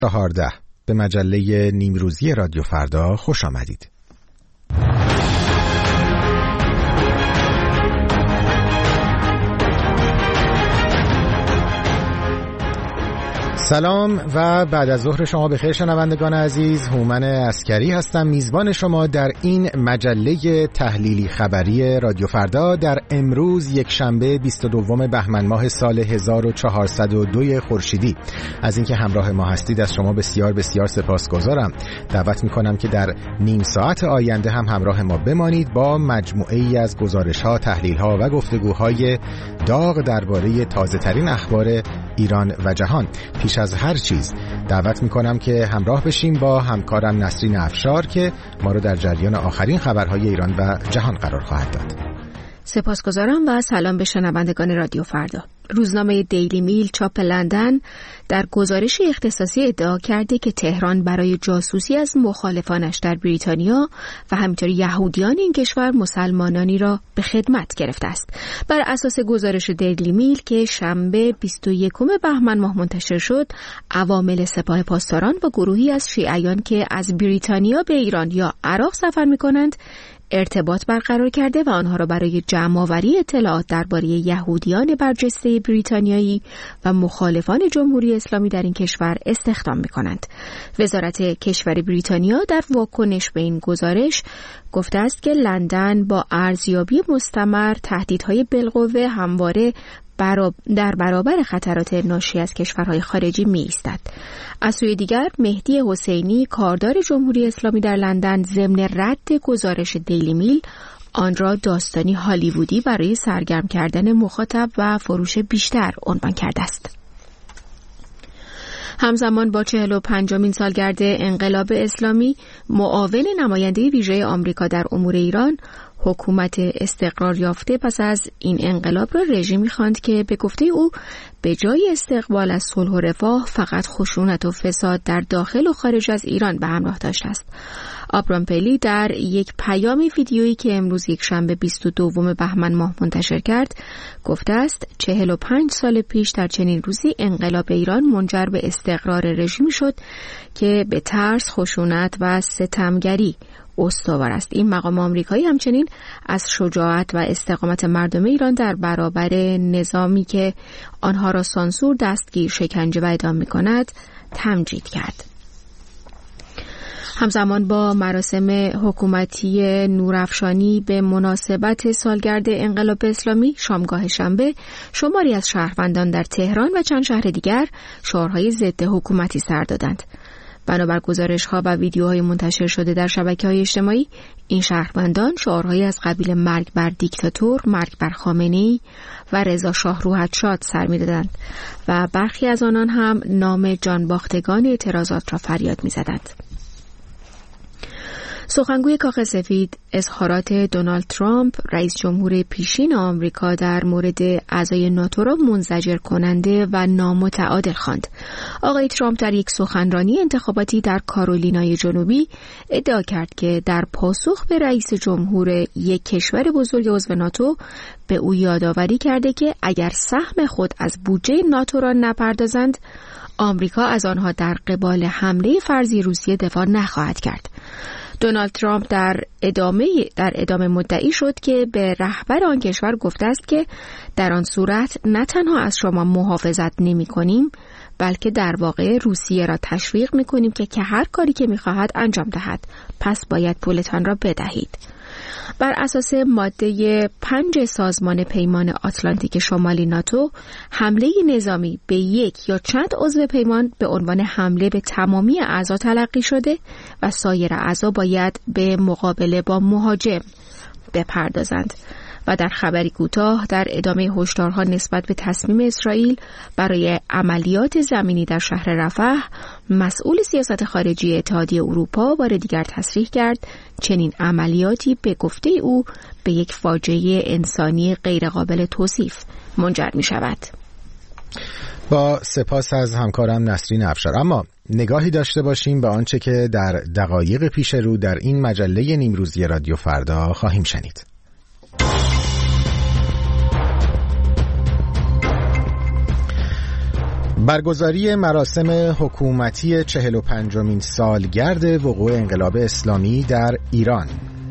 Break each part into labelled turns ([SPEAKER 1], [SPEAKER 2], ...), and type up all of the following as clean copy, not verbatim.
[SPEAKER 1] 14 به مجله نیمروزی رادیو فردا خوش آمدید. سلام و بعد از ظهر شما بخیر شنوندگان عزیز. هومن عسکری هستم، میزبان شما در این مجله تحلیلی خبری رادیو فردا در امروز یک شنبه 22 بهمن ماه سال 1402 خورشیدی. از اینکه همراه ما هستید از شما بسیار بسیار سپاسگزارم. دعوت میکنم که در نیم ساعت آینده هم همراه ما بمانید با مجموعه ای از گزارش‌ها، تحلیل‌ها و گفتگوهای داغ درباره تازه‌ترین اخبار ایران و جهان. پیش از هر چیز دعوت میکنم که همراه بشیم با همکارم نسرین افشار که ما رو در جریان آخرین خبرهای ایران و جهان قرار خواهد داد.
[SPEAKER 2] سپاسگزارم و سلام به شنوندگان رادیو فردا. روزنامه دیلی میل چاپ لندن در گزارشی اختصاصی ادعا کرده که تهران برای جاسوسی از مخالفانش در بریتانیا و همینطور یهودیان این کشور مسلمانانی را به خدمت گرفته است. بر اساس گزارش دیلی میل که شنبه 21 بهمن ماه منتشر شد، عوامل سپاه پاسداران با گروهی از شیعیان که از بریتانیا به ایران یا عراق سفر می‌کنند ارتباط برقرار کرده و آنها را برای جمع‌آوری اطلاعات درباره یهودیان برجسته بریتانیایی و مخالفان جمهوری اسلامی در این کشور استخدام می‌کنند. وزارت کشور بریتانیا در واکنش به این گزارش گفته است که لندن با ارزیابی مستمر تهدیدهای بالقوه همواره در برابر خطرات ناشی از کشورهای خارجی می ایستد. از سوی دیگر مهدی حسینی کاردار جمهوری اسلامی در لندن ضمن رد گزارش دیلی میل آن را داستانی هالیوودی برای سرگرم کردن مخاطب و فروش بیشتر عنوان کرده است. همزمان با 45مین سالگرد انقلاب اسلامی، معاون نماینده ویژه آمریکا در امور ایران حکومت استقرار یافته پس از این انقلاب را رژیمی خواند که به گفته او به جای استقبال از صلح و رفاه فقط خشونت و فساد در داخل و خارج از ایران به همراه داشته است. آبرام پلی در یک پیام ویدیویی که امروز یک شنبه 22 بهمن ماه منتشر کرد گفته است 45 سال پیش در چنین روزی انقلاب ایران منجر به استقرار رژیمی شد که به ترس، خشونت و ستمگری استوار است. این مقام آمریکایی همچنین از شجاعت و استقامت مردم ایران در برابر نظامی که آنها را سانسور، دستگیر، شکنجه و اعدام می‌کند تمجید کرد. همزمان با مراسم حکومتی نورافشانی به مناسبت سالگرد انقلاب اسلامی شامگاه شنبه، شماری از شهروندان در تهران و چند شهر دیگر شعارهای ضد حکومتی سر دادند. بنابر گزارش‌ها و ویدیوهای منتشر شده در شبکه‌های اجتماعی، این شهروندان شعارهایی از قبیل مرگ بر دیکتاتور، مرگ بر خامنه‌ای و رضا شاه روحت شاد سر می‌دادند و برخی از آنان هم نام جانباختگان اعتراضات را فریاد می‌زدند. سخنگوی کاخ سفید اظهارات دونالد ترامپ رئیس جمهور پیشین آمریکا در مورد اعضای ناتو را منزجر کننده و نامتعادل خواند. آقای ترامپ در یک سخنرانی انتخاباتی در کارولینای جنوبی ادعا کرد که در پاسخ به رئیس جمهور یک کشور بزرگ عضو ناتو به او یادآوری کرده که اگر سهم خود از بودجه ناتو را نپردازند، آمریکا از آنها در قبال حمله فرضی روسیه دفاع نخواهد کرد. دونالد ترامپ در ادامه مدعی شد که به رهبر آن کشور گفته است که در آن صورت نه تنها از شما محافظت نمی کنیم، بلکه در واقع روسیه را تشویق می کنیم که هر کاری که می خواهد انجام دهد، پس باید پولتان را بدهید. بر اساس ماده 5 سازمان پیمان آتلانتیک شمالی ناتو، حمله نظامی به یک یا چند عضو پیمان به عنوان حمله به تمامی اعضا تلقی شده و سایر اعضا باید به مقابله با مهاجم بپردازند. و در خبری کوتاه در ادامه هشدارها نسبت به تصمیم اسرائیل برای عملیات زمینی در شهر رفح، مسئول سیاست خارجی اتحادیه اروپا بار دیگر تصریح کرد چنین عملیاتی به گفته او به یک فاجعه انسانی غیرقابل توصیف منجر می شود.
[SPEAKER 1] با سپاس از همکارم نسرین افشار. اما نگاهی داشته باشیم به آنچه که در دقایق پیش رو در این مجله نیمروزی رادیو فردا خواهیم شنید. برگزاری مراسم حکومتی 45مین سالگرد وقوع انقلاب اسلامی در ایران.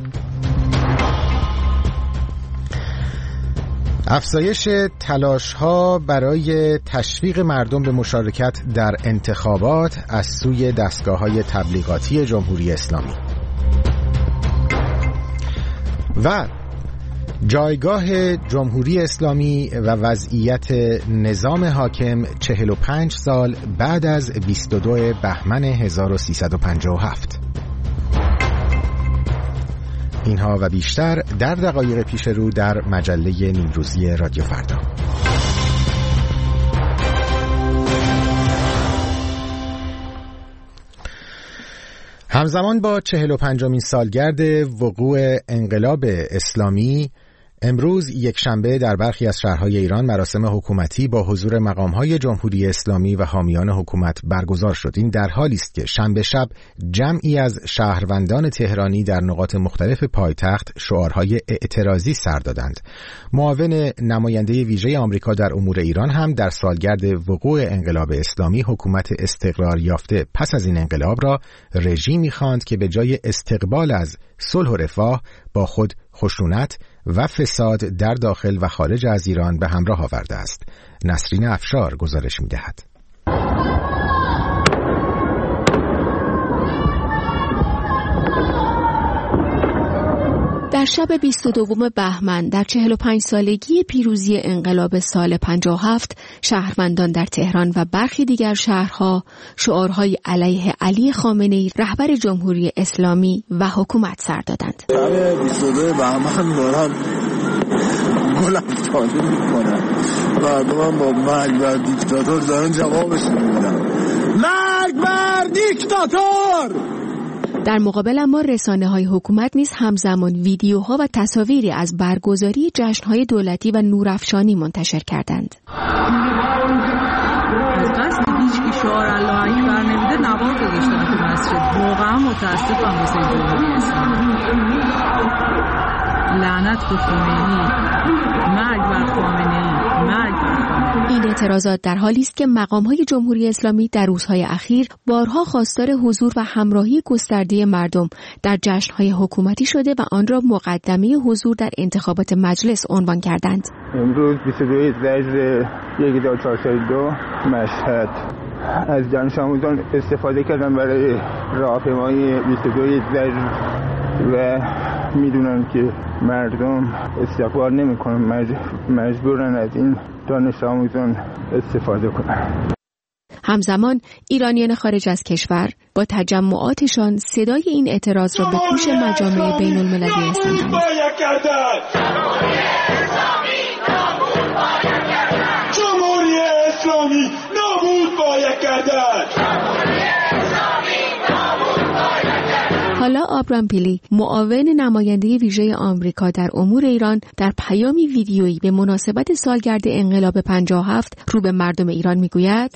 [SPEAKER 1] افزایش تلاش‌ها برای تشویق مردم به مشارکت در انتخابات از سوی دستگاه‌های تبلیغاتی جمهوری اسلامی و جایگاه جمهوری اسلامی و وضعیت نظام حاکم 45 سال بعد از 22 بهمن 1357. اینها و بیشتر در دقایق پیش رو در مجله نیمروزی رادیو فردا. همزمان با 45مین سالگرد وقوع انقلاب اسلامی، امروز یکشنبه در برخی از شهرهای ایران مراسم حکومتی با حضور مقام‌های جمهوری اسلامی و حامیان حکومت برگزار شد. این در حالی است که شنبه شب جمعی از شهروندان تهرانی در نقاط مختلف پایتخت شعارهای اعتراضی سر دادند. معاون نماینده ویژه آمریکا در امور ایران هم در سالگرد وقوع انقلاب اسلامی حکومت استقرار یافته پس از این انقلاب را رژیمی خواند که به جای استقبال از صلح و رفاه با خود خشونت و فساد در داخل و خارج از ایران به همراه آورده است. نسرین افشار گزارش می‌دهد.
[SPEAKER 2] در شب 22 بهمن در 45 سالگی پیروزی انقلاب سال 57 شهروندان در تهران و برخی دیگر شهرها شعارهای علیه علی خامنه‌ای رهبر جمهوری اسلامی و حکومت سر دادند.
[SPEAKER 3] شب 22 بهمن دارن گل افتاده میکنن مردم با مرگ بر دیکتاتور دارن جوابش میدن. مرگ بر دیکتاتور!
[SPEAKER 2] در مقابل اما رسانه‌های حکومت نیز همزمان ویدیوها و تصاویری از برگزاری جشن‌های دولتی و نورافشانی منتشر کردند.
[SPEAKER 4] از قصد هیچکی شعار الله اکبر نمیده نوار گذاشتن تو مسجد. واقعا متاسفم واسه جمهوری اسلامی. لعنت به خمینی، مرگ بر خامنه‌ای، مرگ بر خامنه‌ای.
[SPEAKER 2] این اعتراضات در حالی است که مقام‌های جمهوری اسلامی در روزهای اخیر بارها خواستار حضور و همراهی گسترده مردم در جشن‌های حکومتی شده و آن را مقدمه حضور در انتخابات مجلس عنوان کردند.
[SPEAKER 5] امروز 22 ذی‌الحجه 1402 مشهد از جنش آموزان استفاده کردن برای راهپیمایی 22 ذی‌الحجه و میدونن که مردم استقبال نمی‌کنن، مجبورن از این دانش آموزان استفاده کنن.
[SPEAKER 2] همزمان ایرانیان خارج از کشور با تجمعاتشان صدای این اعتراض را به گوش مجامع بین المللی رساندند.
[SPEAKER 3] جمهوری اسلامی نابود باید گردد.
[SPEAKER 2] حالا آبرام پیلی، معاون نماینده ویژه آمریکا در امور ایران، در پیامی ویدیویی به مناسبت سالگرد انقلاب 57 رو به مردم ایران میگوید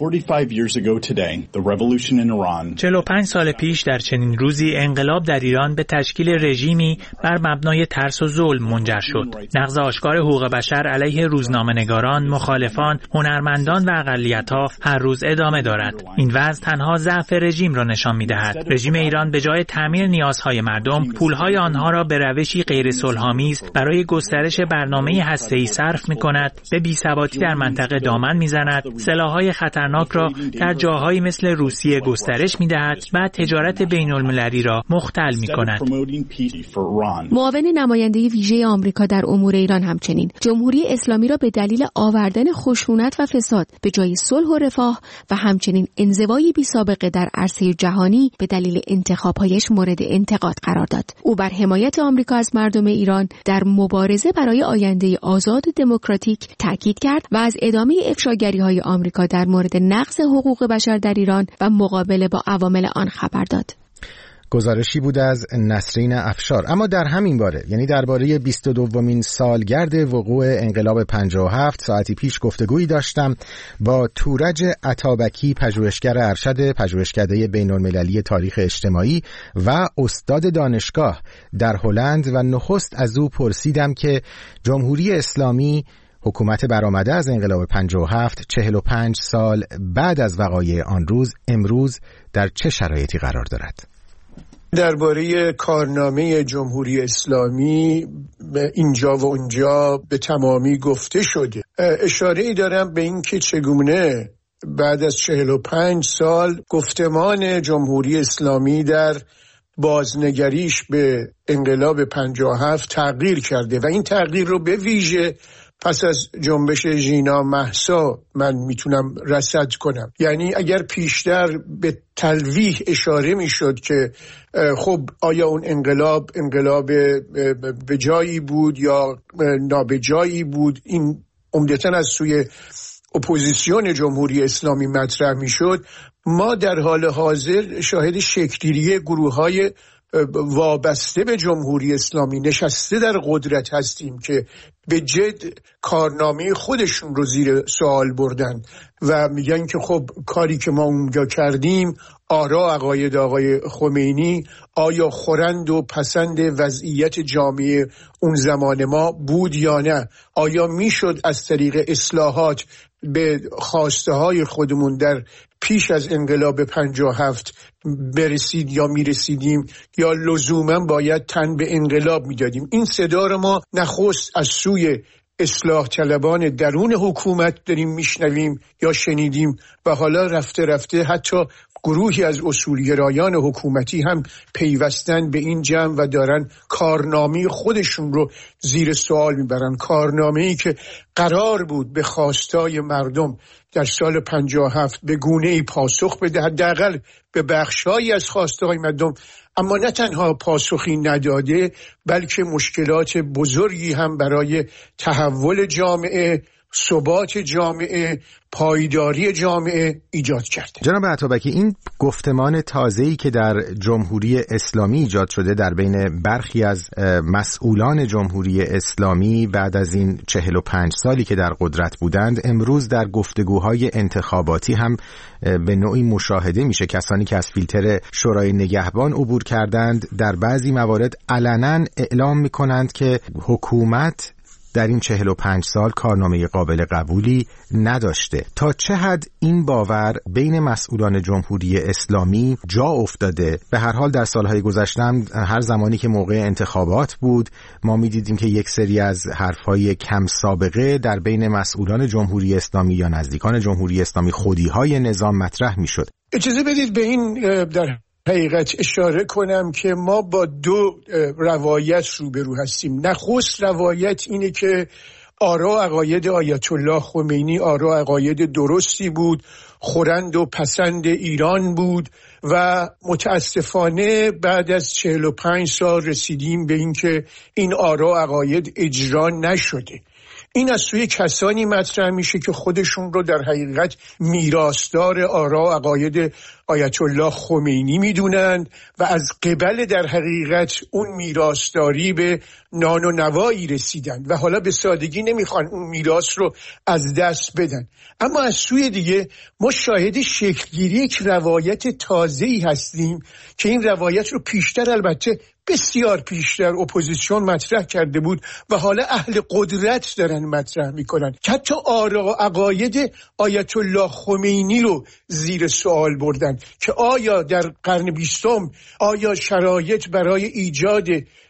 [SPEAKER 6] 45 سال پیش در چنین روزی انقلاب در ایران به تشکیل رژیمی بر مبنای ترس و ظلم منجر شد. نقض آشکار حقوق بشر علیه روزنامه‌نگاران، مخالفان، هنرمندان و اقلیت‌ها هر روز ادامه دارد. این وضع تنها ضعف رژیم را نشان می‌دهد. رژیم ایران به جای تامین نیازهای مردم، پولهای آنها را به روشی غیر صلح‌آمیز برای گسترش برنامه هسته‌ای صرف می‌کند، به بی‌ثباتی در منطقه دامن می‌زند، سلاح‌های خطرناک را در جاهایی مثل روسیه گسترش می‌دهد و تجارت بین‌المللی را مختل می‌کند.
[SPEAKER 2] معاون نماینده ویژه آمریکا در امور ایران همچنین جمهوری اسلامی را به دلیل آوردن خشونت و فساد به جای صلح و رفاه و همچنین انزوای بی‌سابقه در عرصه جهانی به دلیل انتخاب‌هایش مورد انتقاد قرار داد. او بر حمایت آمریکا از مردم ایران در مبارزه برای آینده آزاد و دموکراتیک تاکید کرد و از ادامه افشاگری‌های آمریکا در مورد نقض حقوق بشر در ایران و مقابله با عوامل آن خبر داد.
[SPEAKER 1] گزارشی بود از نسرین افشار. اما در همین باره، یعنی درباره 22مین سالگرد وقوع انقلاب 57 ساعتی پیش گفتگویی داشتم با تورج عطابکی، پژوهشگر ارشد پژوهشکده بین‌المللی تاریخ اجتماعی و استاد دانشگاه در هلند و نخست از او پرسیدم که جمهوری اسلامی حکومت برآمده از انقلاب 57 45 سال بعد از وقایع آن روز امروز در چه شرایطی قرار دارد؟
[SPEAKER 7] درباره کارنامه جمهوری اسلامی اینجا و اونجا به تمامی گفته شده. اشاره‌ای دارم به این که چگونه بعد از 45 سال گفتمان جمهوری اسلامی در بازنگریش به انقلاب 57 تغییر کرده و این تغییر رو به ویژه پس از جنبش ژینا مهسا من میتونم رصد کنم. یعنی اگر پیشتر به تلویح اشاره میشد که خب آیا اون انقلاب به جایی بود یا نابجایی بود، این عمدتاً از سوی اپوزیسیون جمهوری اسلامی مطرح میشد، ما در حال حاضر شاهد شکل‌گیری گروه‌های وابسته به جمهوری اسلامی نشسته در قدرت هستیم که به جد کارنامه خودشون رو زیر سوال بردن و میگن که خب کاری که ما اونجا کردیم، آرا عقاید آقای خمینی آیا خورند و پسند وضعیت جامعه اون زمان ما بود یا نه؟ آیا میشد از طریق اصلاحات به خواسته های خودمون در پیش از انقلاب 57 برسید یا میرسیدیم یا لزوما باید تن به انقلاب میدادیم؟ این صدا رو ما نخست از سوی اصلاح طلبان درون حکومت داریم میشنویم یا شنیدیم و حالا رفته رفته حتی گروهی از اصولگرایان حکومتی هم پیوستن به این جمع و دارن کارنامه خودشون رو زیر سوال میبرن. کارنامه‌ای که قرار بود به خواستای مردم در سال 57 به گونه‌ای پاسخ بده، حداقل به بخشایی از خواستای مردم، اما نه تنها پاسخی نداده بلکه مشکلات بزرگی هم برای تحول جامعه، ثبات جامعه، پایداری جامعه ایجاد کرده.
[SPEAKER 1] جناب عطابکی، این گفتمان تازه‌ای که در جمهوری اسلامی ایجاد شده در بین برخی از مسئولان جمهوری اسلامی بعد از این 45 سالی که در قدرت بودند، امروز در گفتگوهای انتخاباتی هم به نوعی مشاهده میشه. کسانی که از فیلتر شورای نگهبان عبور کردند در بعضی موارد علنا اعلام میکنند که حکومت در این 45 سال کارنامه قابل قبولی نداشته. تا چه حد این باور بین مسئولان جمهوری اسلامی جا افتاده؟ به هر حال در سالهای گذشته هر زمانی که موقع انتخابات بود ما می‌دیدیم که یک سری از حرف‌های کم سابقه در بین مسئولان جمهوری اسلامی یا نزدیکان جمهوری اسلامی خودی‌های نظام مطرح می‌شد.
[SPEAKER 7] اجازه بدید به این در حقیقت اشاره کنم که ما با دو روایت روبرو هستیم. نخست روایت اینه که آرا عقاید آیت الله خمینی آرا عقاید درستی بود، خورند و پسند ایران بود و متاسفانه بعد از 45 سال رسیدیم به این که این آرا عقاید اجرا نشده. این از سوی کسانی مطرح میشه که خودشون رو در حقیقت میراثدار آرا عقاید آیت الله خمینی میدونند و از قبل در حقیقت اون میراثداری به نان و نوایی رسیدن و حالا به سادگی نمیخوان اون میراث رو از دست بدن. اما از سوی دیگه ما شاهد شکلگیری یک روایت تازه‌ای هستیم که این روایت رو پیشتر، البته بسیار پیشتر، اپوزیسیون مطرح کرده بود و حالا اهل قدرت دارن مطرح میکنن که حتی آرا عقاید آیت الله خمینی رو زیر سوال بردن که آیا در قرن 20 آیا شرایط برای ایجاد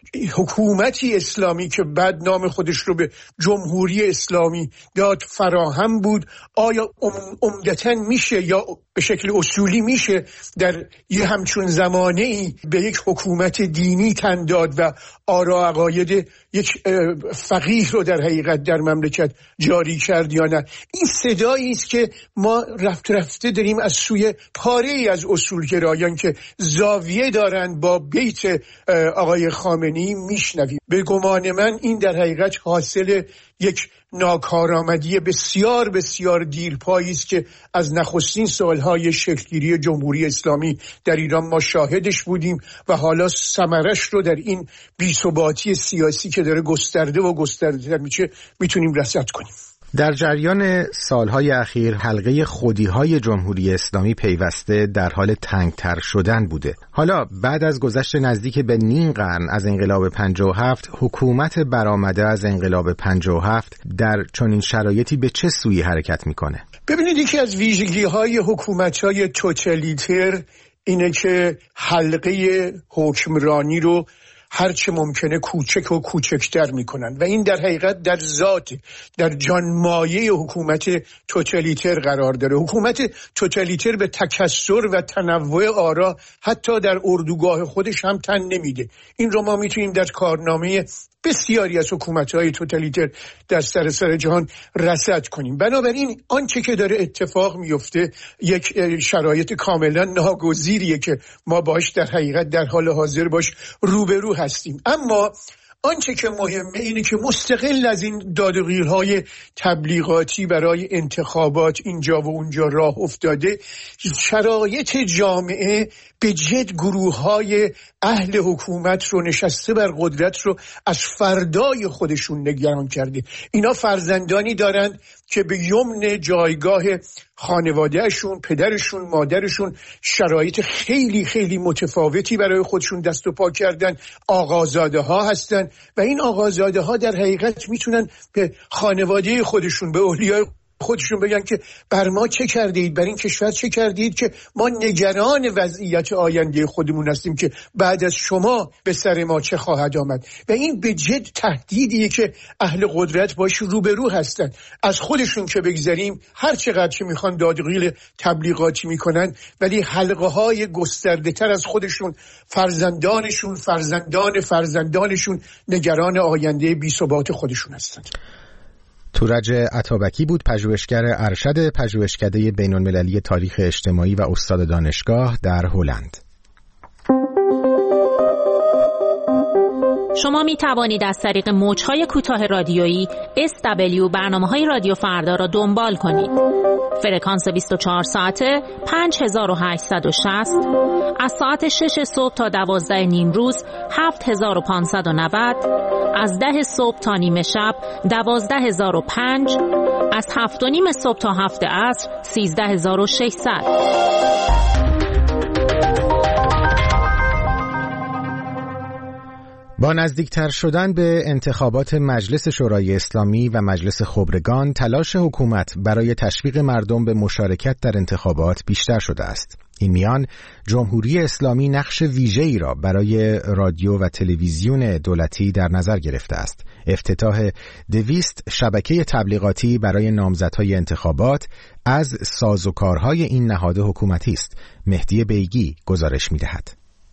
[SPEAKER 7] حکومتی اسلامی که بعد نام خودش رو به جمهوری اسلامی داد فراهم بود؟ آیا عمدتاً میشه یا به شکل اصولی میشه در یه همچون زمانه‌ای به یک حکومت دینی تن داد و آرا عقاید یک فقیه رو در حقیقت در مملکت جاری کرد یا نه؟ این صدایی است که ما رفته داریم از سوی پاره‌ای از اصولگرایان که زاویه دارن با بیت آقای خامنه‌ای میشنویم. به گمان من این در حقیقت حاصل یک ناکارآمدی بسیار بسیار دیرپایی است که از نخستین سالهای شکلگیری جمهوری اسلامی در ایران ما شاهدش بودیم و حالا ثمرش رو در این بی‌ثباتی سیاسی که داره گسترده و گسترده میشه میتونیم رصد کنیم.
[SPEAKER 1] در جریان سالهای اخیر حلقه خودی‌های جمهوری اسلامی پیوسته در حال تنگتر شدن بوده. حالا بعد از گذشت نزدیک به نیم قرن از انقلاب 57 حکومت برآمده از انقلاب 57 در چنین شرایطی به چه سوی حرکت میکنه؟
[SPEAKER 7] ببینید، یکی از ویژگی‌های حکومت‌های توتالیتر اینه که حلقه حکمرانی رو هرچه ممکنه کوچک و کوچکتر میکنن و این در حقیقت در ذات، در جانمایه حکومت توتالیتر قرار داره. حکومت توتالیتر به تکثر و تنوع آرا حتی در اردوگاه خودش هم تن نمیده. این رو ما میتونیم در کارنامه بسیاری از حکومت‌های توتالیتر در سراسر جهان رصد کنیم. بنابراین آنچه که داره اتفاق میفته یک شرایط کاملا ناگزیریه که ما باش در حقیقت در حال حاضر باش روبرو هستیم. اما آنچه که مهمه اینه که مستقل از این دادوغیرهای تبلیغاتی برای انتخابات اینجا و اونجا راه افتاده، شرایط جامعه به جد گروه‌های اهل حکومت رو نشسته بر قدرت رو از فردای خودشون نگران کرده. اینا فرزندانی دارند که به یمن جایگاه خانوادهشون، پدرشون، مادرشون شرایط خیلی خیلی متفاوتی برای خودشون دست و پا کردن. آقازاده ها هستن و این آقازاده ها در حقیقت میتونن به خانواده خودشون، به اولیای خودشون بگن که بر ما چه کردید، بر این کشور چه کردید که ما نگران وضعیت آینده خودمون هستیم که بعد از شما به سر ما چه خواهد آمد. و این به جد تهدیدیه که اهل قدرت باش روبرو هستن. از خودشون که بگذاریم، هر چقدر که میخوان دادگیل تبلیغاتی میکنن، ولی حلقه های گسترده تر از خودشون، فرزندانشون نگران آینده بی ثبات خودشون هستن.
[SPEAKER 1] تورج عطابکی بود، پژوهشگر ارشد پژوهشکده بین‌المللی تاریخ اجتماعی و استاد دانشگاه در هلند.
[SPEAKER 8] شما می توانید از طریق موج‌های کوتاه رادیویی SW برنامه‌های رادیو فردا را دنبال کنید. فرکانس 24 ساعته 5860 از ساعت 6 صبح تا 12 نیم روز 7590، از 10 صبح تا نیمه شب 12005، از 7 و نیم صبح تا 7 عصر 13600.
[SPEAKER 1] با نزدیکتر شدن به انتخابات مجلس شورای اسلامی و مجلس خبرگان، تلاش حکومت برای تشویق مردم به مشارکت در انتخابات بیشتر شده است. این میان جمهوری اسلامی نقش ویژه‌ای را برای رادیو و تلویزیون دولتی در نظر گرفته است. افتتاح 200 شبکه تبلیغاتی برای نامزدهای انتخابات از سازوکارهای این نهاد حکومتی است. مهدی بیگی گزارش می‌دهد.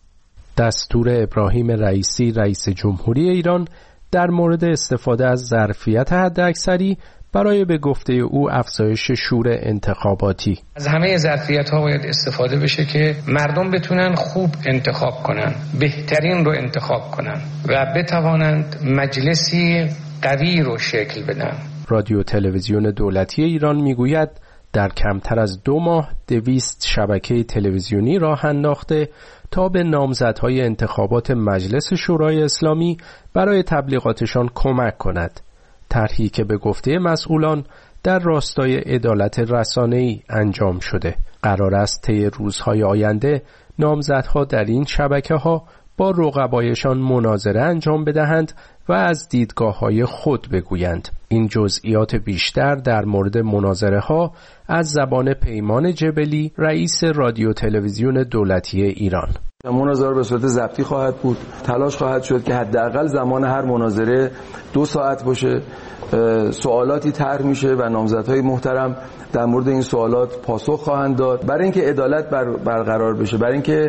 [SPEAKER 9] دستور ابراهیم رئیسی رئیس جمهوری ایران در مورد استفاده از ظرفیت حداکثری برای به گفته او افزایش شور انتخاباتی.
[SPEAKER 10] از همه ظرفیت‌ها باید استفاده بشه که مردم بتونن خوب انتخاب کنن، بهترین رو انتخاب کنن و بتوانند مجلسی قوی رو شکل بدن.
[SPEAKER 9] رادیو تلویزیون دولتی ایران میگوید در کمتر از 2 ماه 200 شبکه تلویزیونی راه انداخته تا به نامزدهای انتخابات مجلس شورای اسلامی برای تبلیغاتشان کمک کند. طرحی که به گفته مسئولان در راستای عدالت رسانه‌ای انجام شده. قرار است طی روزهای آینده نامزدها در این شبکه‌ها با رقبایشان مناظره انجام بدهند و از دیدگاه‌های خود بگویند. این جزئیات بیشتر در مورد مناظره‌ها از زبان پیمان جبلی، رئیس رادیو تلویزیون دولتی ایران.
[SPEAKER 11] مناظره به صورت ضبطی خواهد بود. تلاش خواهد شد که حداقل زمان هر مناظره 2 ساعت باشه. سوالاتی طرح میشه و نامزدهای محترم در مورد این سوالات پاسخ خواهند داد. برای اینکه عدالت برقرار بشه، برای اینکه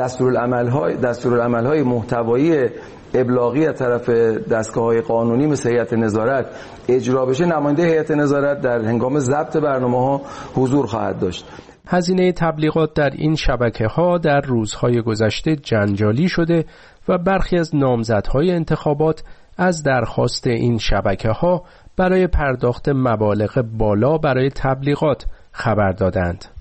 [SPEAKER 11] دستورالعمل‌های محتوایی ابلاغی از طرف دستگاه‌های قانونی مثل هیئت نظارت اجرا بشه، نماینده هیئت نظارت در هنگام ضبط برنامه‌ها حضور خواهد داشت.
[SPEAKER 9] هزینه تبلیغات در این شبکه‌ها در روزهای گذشته جنجالی شده و برخی از نامزدهای انتخابات از درخواست این شبکه‌ها برای پرداخت مبالغ بالا برای تبلیغات خبر دادند.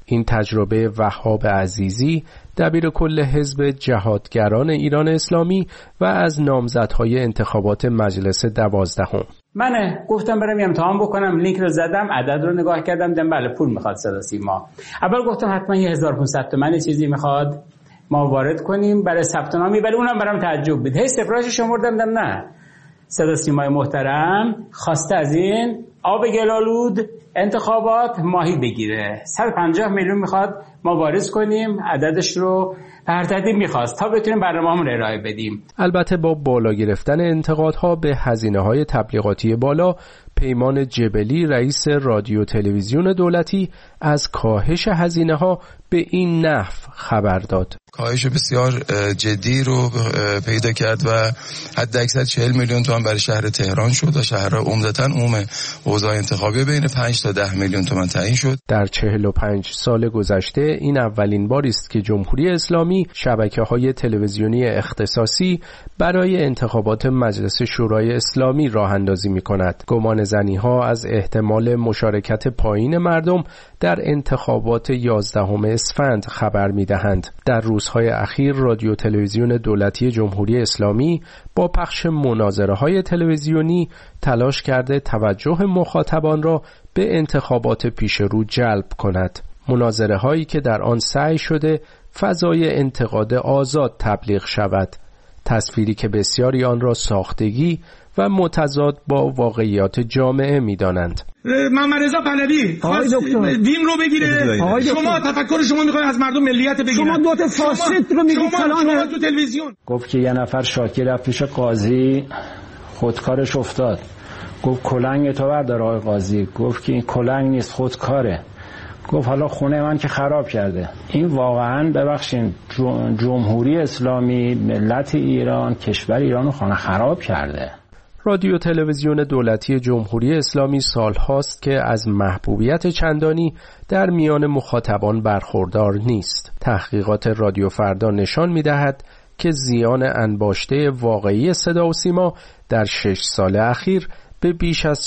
[SPEAKER 9] این تجربه وهاب عزیزی دبیر کل حزب جهادگران ایران اسلامی و از نامزدهای انتخابات مجلس 12.
[SPEAKER 12] من گفتم برم امتحان بکنم، لینک رو زدم، عدد رو نگاه کردم، دیدم بله پول میخواد صدا سیما. اول گفتم حتما 1500 تومان چیزی میخواد ما وارد کنیم برای ثبت نامی، ولی اونم برام تعجب بود. هی سفره‌اش شمردم، دیدم نه، صدا سیمای محترم خواسته از این آب گلالود انتخابات ماهی بگیره، 150 میلیون میخواد ما واریز کنیم، عددش رو به هر ترتیب میخواست تا بتونیم برنامه‌مون رو ارائه بدیم.
[SPEAKER 9] البته با بالا گرفتن انتقادها به هزینه‌های تبلیغاتی بالا، پیمان جبلی رئیس رادیو تلویزیون دولتی از کاهش هزینه‌ها به این نحو خبر داد.
[SPEAKER 13] کاهش بسیار جدی رو پیدا کرد و حداکثر 40 میلیون تومان برای شهر تهران شد و شهرها عمدتاً عموم اوضاع انتخابی بین 5 تا 10 میلیون تومان تعیین شد.
[SPEAKER 9] در 45 سال گذشته این اولین باری است که جمهوری اسلامی شبکه‌های تلویزیونی اختصاصی برای انتخابات مجلس شورای اسلامی راه اندازی می‌کند. گمانه‌زنی‌ها از احتمال مشارکت پایین مردم در انتخابات 11 اسفند خبر می‌دهند. در روزهای اخیر رادیو تلویزیون دولتی جمهوری اسلامی با پخش مناظره‌های تلویزیونی تلاش کرده توجه مخاطبان را به انتخابات پیش رو جلب کند. مناظره‌هایی که در آن سعی شده فضای انتقاد آزاد تبلیغ شود، تصویری که بسیاری آن را ساختگی و متضاد با واقعیات جامعه می‌دانند.
[SPEAKER 14] محمد رضا پهلوی خواست ویم رو بگیره، شما تفکر شما میخواید از مردم ملیت بگیرن، شما دوتا فاسد رو میگید شما تو تلویزیون.
[SPEAKER 12] گفت که یه نفر شاکی رفت پیش قاضی، خودکارش افتاد. گفت کلنگ تو بردار آقای قاضی. گفت که این کلنگ نیست، خودکاره. گفت حالا خونه من که خراب کرده. این واقعا ببخشید جمهوری اسلامی، ملت ایران، کشور ایران رو خانه خراب کرده.
[SPEAKER 9] رادیو تلویزیون دولتی جمهوری اسلامی سالهاست که از محبوبیت چندانی در میان مخاطبان برخوردار نیست. تحقیقات رادیو فردا نشان می‌دهد که زیان انباشته واقعی صدا و سیما در 6 سال اخیر به بیش از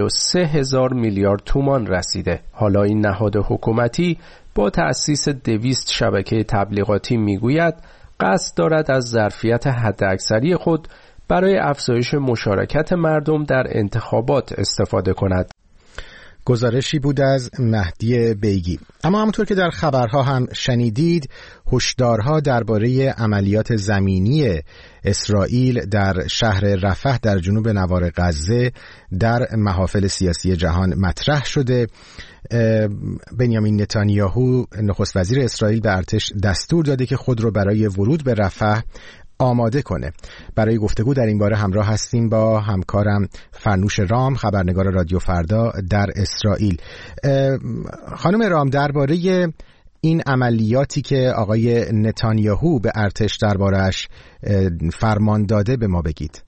[SPEAKER 9] 43,000 میلیارد تومان رسیده. حالا این نهاد حکومتی با تأسیس 200 شبکه تبلیغاتی میگوید قصد دارد از ظرفیت حداکثری خود برای افزایش مشارکت مردم در انتخابات استفاده کند.
[SPEAKER 1] گزارشی بود از مهدی بیگی. اما همونطور که در خبرها هم شنیدید، هشدارها درباره عملیات زمینی اسرائیل در شهر رفح در جنوب نوار غزه در محافل سیاسی جهان مطرح شده. بنیامین نتانیاهو نخست وزیر اسرائیل به ارتش دستور داده که خود رو برای ورود به رفح آماده کنه. برای گفتگو در این باره همراه هستیم با همکارم فرنوش رام، خبرنگار رادیو فردا در اسرائیل. خانم رام، درباره این عملیاتی که آقای نتانیاهو به ارتش درباره‌اش فرمان داده به ما بگید.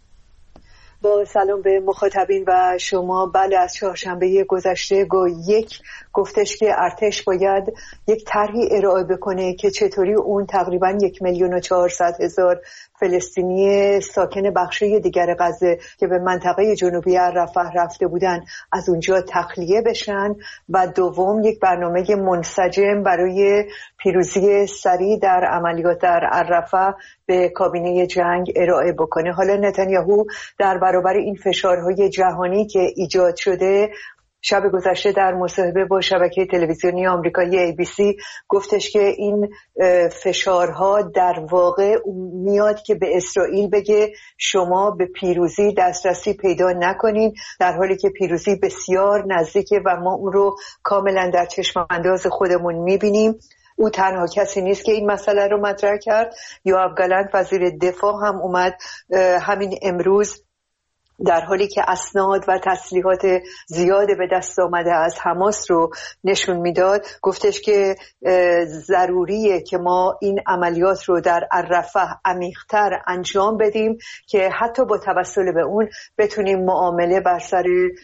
[SPEAKER 15] با سلام به مخاطبین و شما. بله، از چهارشنبه گذشته گفتش که ارتش باید یک طرحی ارائه بکنه که چطوری اون تقریباً 1,400,000 فلسطینی ساکن بخشای دیگر غزه که به منطقه جنوبی رفح رفته بودن از اونجا تخلیه بشن، و دوم یک برنامه منسجم برای پیروزی سریع در عملیات در رفح به کابینه جنگ ارائه بکنه. حالا نتانیاهو در برابر این فشارهای جهانی که ایجاد شده شب گذشته در مصاحبه با شبکه تلویزیونی آمریکایی ABC گفتش که این فشارها در واقع میاد که به اسرائیل بگه شما به پیروزی دسترسی پیدا نکنین، در حالی که پیروزی بسیار نزدیکه و ما اون رو کاملا در چشم انداز خودمون میبینیم. او تنها کسی نیست که این مسئله رو مطرح کرد. یوآف گالانت وزیر دفاع هم اومد همین امروز در حالی که اسناد و تسلیحات زیاد به دست آمده از حماس رو نشون میداد، گفتش که ضروریه که ما این عملیات رو در رفح عمیق‌تر انجام بدیم که حتی با توسل به اون بتونیم معامله بر سر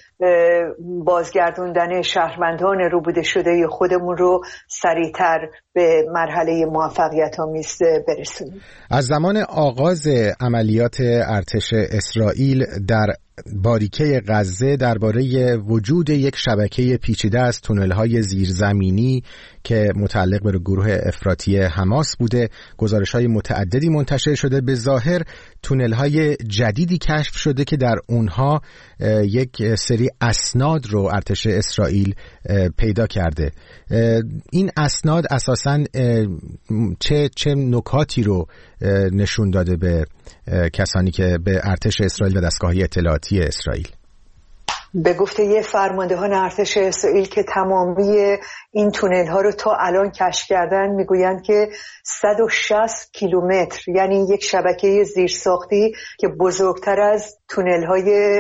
[SPEAKER 15] بازگردوندن شهروندان روبوده شده خودمون رو سریعتر به مرحله موفقیت آمیز برسونیم.
[SPEAKER 1] از زمان آغاز عملیات ارتش اسرائیل در باریکه غزه درباره وجود یک شبکه پیچیده از تونل‌های زیرزمینی که متعلق به گروه افراطی حماس بوده. گزارش‌های متعددی منتشر شده. به ظاهر تونل‌های جدیدی کشف شده که در اونها یک سری اسناد رو ارتش اسرائیل پیدا کرده. این اسناد اساساً چه نکاتی رو نشون داده به کسانی که به ارتش اسرائیل و دستگاه‌های اطلاعاتی اسرائیل؟
[SPEAKER 15] به گفته یه فرماندهان ارتش اسرائیل که تمامی این تونل ها رو تا الان کشف کردن، میگویند که 160 کیلومتر، یعنی یک شبکه زیرساختی که بزرگتر از تونل های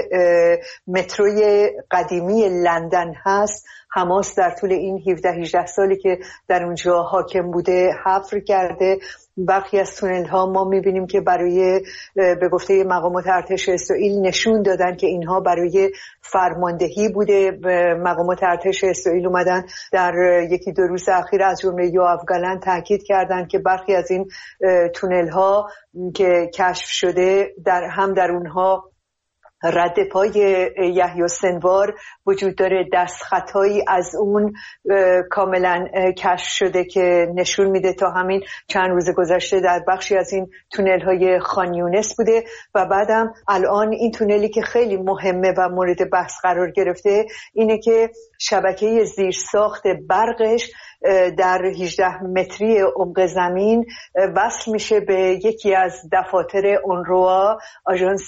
[SPEAKER 15] متروی قدیمی لندن هست، حماس در طول این 17-18 سالی که در اونجا حاکم بوده حفر کرده. برخی از تونل ها ما میبینیم که برای به گفته مقامات ارتش اسرائیل نشون دادن که اینها برای فرماندهی بوده. مقامات ارتش اسرائیل اومدن در 1-2 روز اخیر از جمله یوآف گالنت تاکید کردن که برخی از این تونل ها که کشف شده در اونها رد پای یحیی سنوار وجود داره، دستخطایی از اون کاملا کشف شده که نشون میده تا همین چند روز گذشته در بخشی از این تونل های خان یونس بوده. و بعدم الان این تونلی که خیلی مهمه و مورد بحث قرار گرفته اینه که شبکه زیرساخت برقش در 18 متری عمق زمین وصل میشه به یکی از دفاتر اونروا، آژانس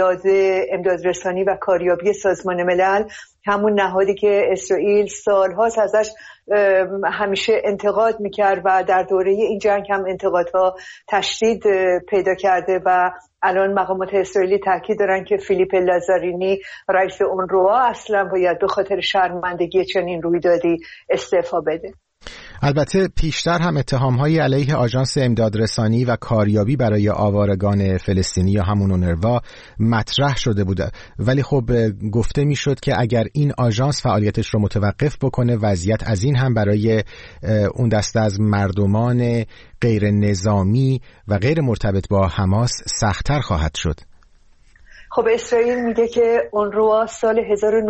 [SPEAKER 15] امداد رسانی و کاریابی سازمان ملل، همون نهادی که اسرائیل سالهاست ازش همیشه انتقاد میکرد و در دوره این جنگ هم انتقادها تشدید پیدا کرده و الان مقامات اسرائیلی تاکید دارن که فیلیپ لازارینی رئیس اونروا اصلا باید به خاطر شرمندگی چنین رویدادی استعفا بده.
[SPEAKER 1] البته پیشتر هم اتهام‌هایی علیه آژانس امدادرسانی و کاریابی برای آوارگان فلسطینی یا همون اونروا مطرح شده بوده، ولی خب گفته میشد که اگر این آژانس فعالیتش رو متوقف بکنه وضعیت از این هم برای اون دسته از مردمان غیر نظامی و غیر مرتبط با حماس سخت‌تر خواهد شد.
[SPEAKER 15] خب اسرائیل میگه که اونروا سال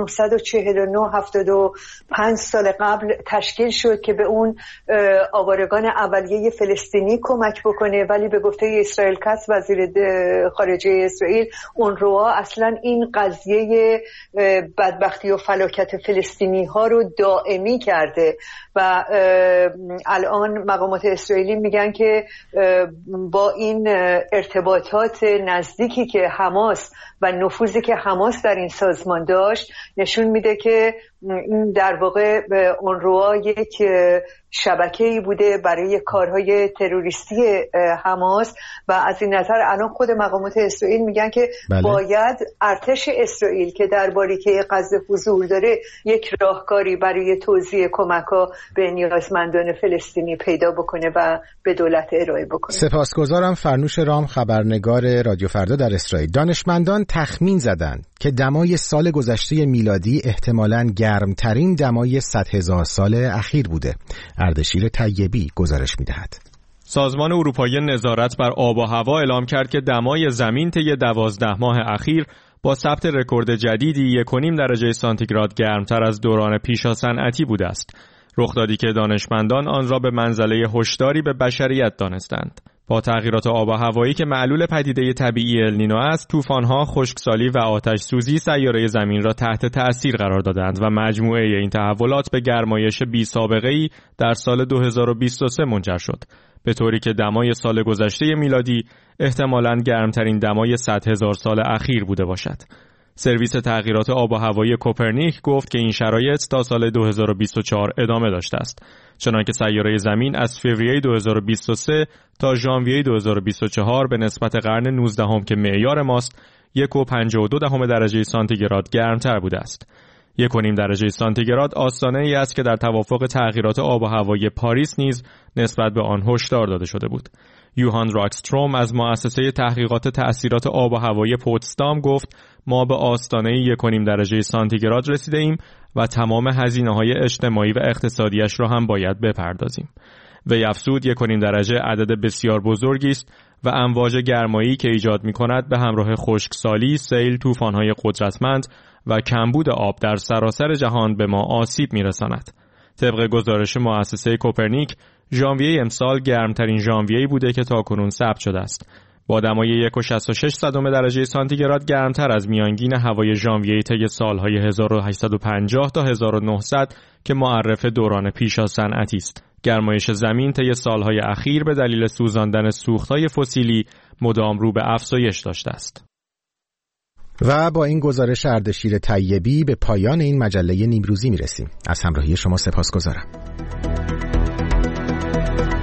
[SPEAKER 15] 1949 75 سال قبل تشکیل شد که به اون آوارگان اولیه فلسطینی کمک بکنه، ولی به گفته اسرائیل کاتز وزیر خارجه اسرائیل، اونروا اصلا این قضیه بدبختی و فلاکت فلسطینی ها رو دائمی کرده و الان مقامات اسرائیلی میگن که با این ارتباطات نزدیکی که حماس و نفوذی که حماس در این سازمان داشت نشون میده که این در واقع اونروا یک شبکه‌ای بوده برای کارهای تروریستی حماس و از این نظر الان خود مقامات اسرائیل میگن که باید ارتش اسرائیل که در باریکه غزه حضور داره یک راهکاری برای توزیع کمک‌ها به نیازمندان فلسطینی پیدا بکنه و به دولت ارائه بکنه.
[SPEAKER 1] سپاسگزارم. فرنوش رام، خبرنگار رادیو فردا در اسرائیل. دانشمندان تخمین زدند که دمای سال گذشته میلادی احتمالاً گرمترین دمای 100,000 سال اخیر بوده. اردشیر طیبی گزارش می‌دهد.
[SPEAKER 16] سازمان اروپایی نظارت بر آب و هوا اعلام کرد که دمای زمین طی 12 ماه اخیر با ثبت رکورد جدیدی 1.5 درجه سانتیگراد گرمتر از دوران پیشا صنعتی بوده است. رخدادی که دانشمندان آن را به منزله هشداری به بشریت دانستند. با تغییرات آب و هوایی که معلول پدیده طبیعی النینو است، طوفان‌ها، خشکسالی و آتش سوزی سیاره زمین را تحت تأثیر قرار دادند و مجموعه این تحولات به گرمایش بی‌سابقه‌ای در سال 2023 منجر شد، به طوری که دمای سال گذشته میلادی احتمالاً گرمترین دمای 100,000 سال اخیر بوده باشد. سرویس تغییرات آب و هوایی کوپرنیک گفت که این شرایط تا سال 2024 ادامه داشته است، چنانکه سیاره زمین از فوریه 2023 تا ژانویه 2024 به نسبت قرن 19 که معیار ماست 1.52 درجه سانتیگراد گرمتر بوده است. 1.5 درجه سانتیگراد آستانه ای است که در توافق تغییرات آب و هوایی پاریس نیز نسبت به آن هشدار داده شده بود. یوهان راکستروم از مؤسسه تحقیقات تأثیرات آب و هوایی پوتسدام گفت ما به آستانه 1.5 درجه سانتیگراد رسیده ایم و تمام هزینه‌های اجتماعی و اقتصادیش را هم باید بپردازیم. وی افزود 1.5 درجه عدد بسیار بزرگی است و امواج گرمایی که ایجاد می‌کند به همراه خشکسالی، سیل، طوفان‌های قدرتمند و کمبود آب در سراسر جهان به ما آسیب می‌رساند. طبق گزارش مؤسسه کوپرنیک، ژانویه امسال گرمترین ژانویه‌ای بوده که تاکنون ثبت شده است. با دمای 1.66 درجه سانتیگراد گرمتر از میانگین هوای ژانویه طی سالهای 1850 تا 1900 که معرف دوران پیش از صنعتی است. گرمایش زمین طی سالهای اخیر به دلیل سوزاندن سوختهای فسیلی مدام رو به افزایش داشته است.
[SPEAKER 1] و با این گزارش اردشیر طیبی به پایان این مجله نیمروزی میرسیم. از همراهی شما سپاسگزارم.